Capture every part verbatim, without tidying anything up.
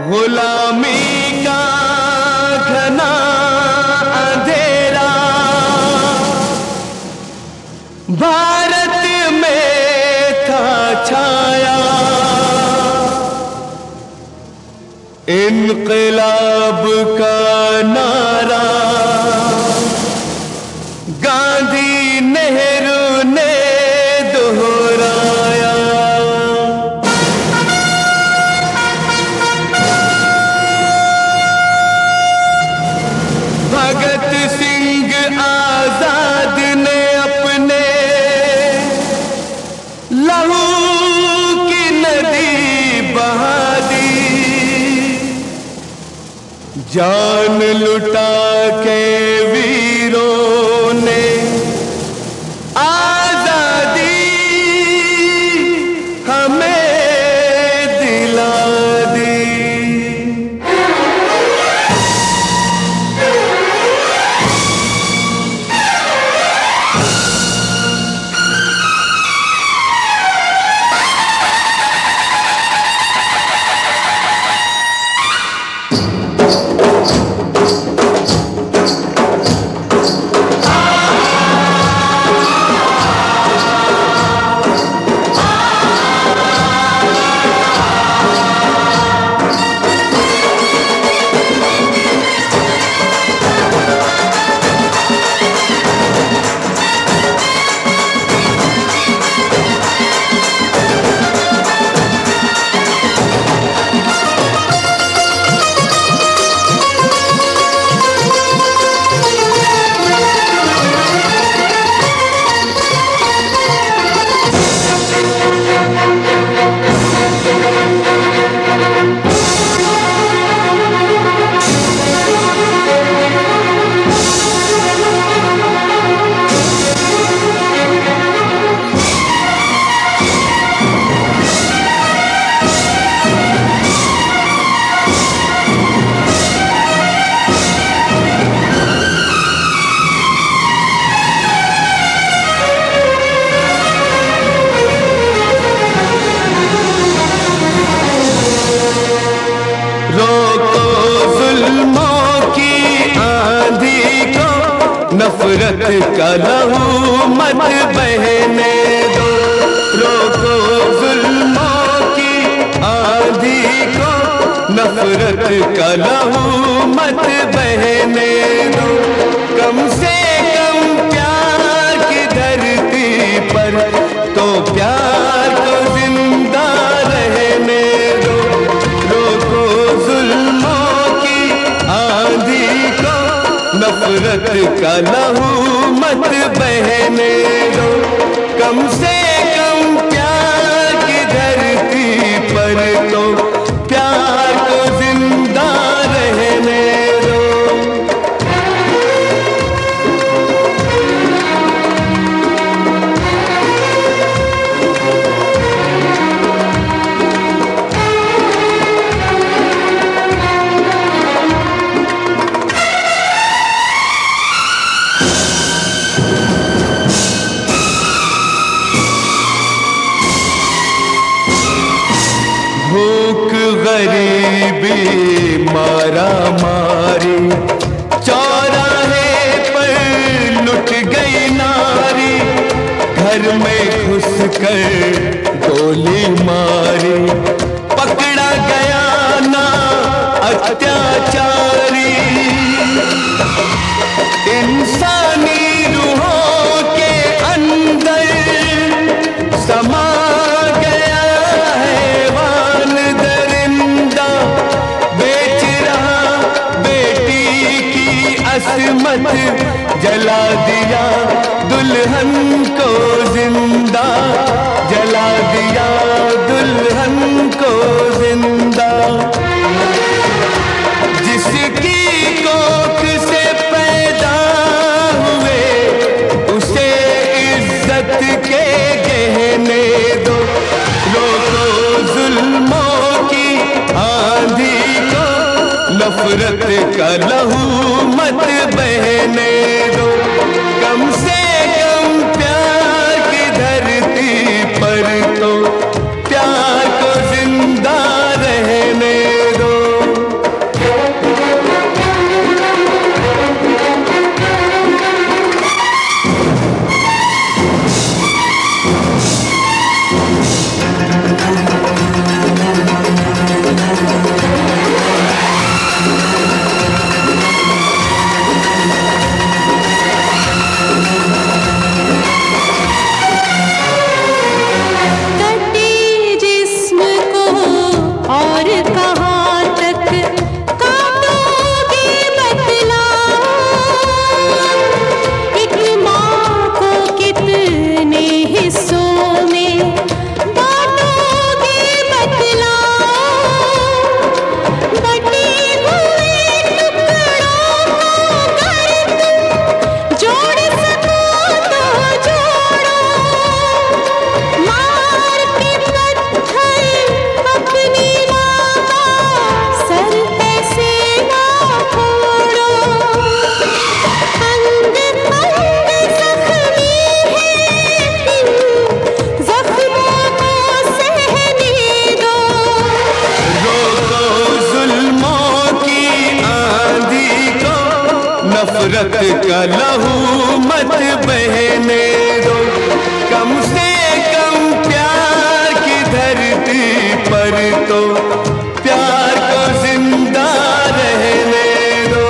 गुलामी का घना अंधेरा भारत में था छाया। इनकलाब का नारा गांधी नेहरू ने दोहराया। भगत सिंह आजाद ने अपने लहू की नदी बहा दी। जान लुटा के वीरों ने आजादी हमें दिला दी। नफरत का लहू मत बहने दो। रोको जुल्मों की आंधी को, नफरत का लहू मत बहने दो। कम से कम प्यार की धरती पर तो प्यार को जिंदा रहने दो। रोको जुल्मों की आंधी को, नफरत का लहू मत बहने दो। कम से कम प्यार की धरती पर तो प्यार को जिंदा रहने दो। भूख गरीबी मारा मारी, चौराहे पर लुट गई नारी। घर में घुस कर गोली मारी, पकड़ा गया ना अत्याचारी। इंसानी रूहों के अंदर समा गया हैवान दरिंदा। बेच रहा बेटी की असमत, जला दिया दुल्हन को जिंदा। जला दिया दुल्हन को जिंदा। जिसकी कोख से पैदा का लहू मत बहने दो, कम से कम प्यार की धरती पर तो प्यार को जिंदा रहने दो।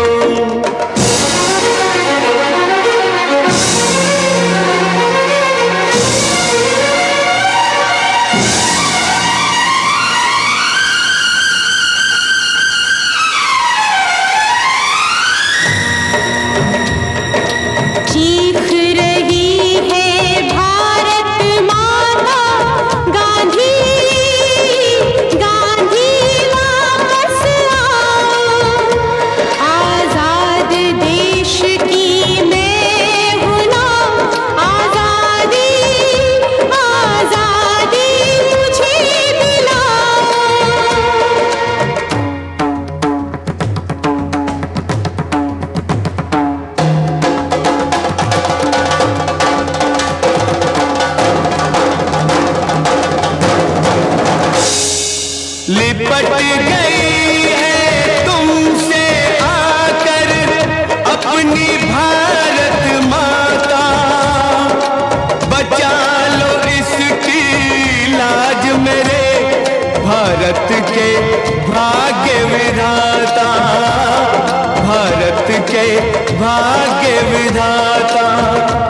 लिपट गई है तुमसे आकर अपनी भारत माता, बचा लो इसकी लाज मेरे भारत के भाग्य विधाता, भारत के भाग्य विधाता।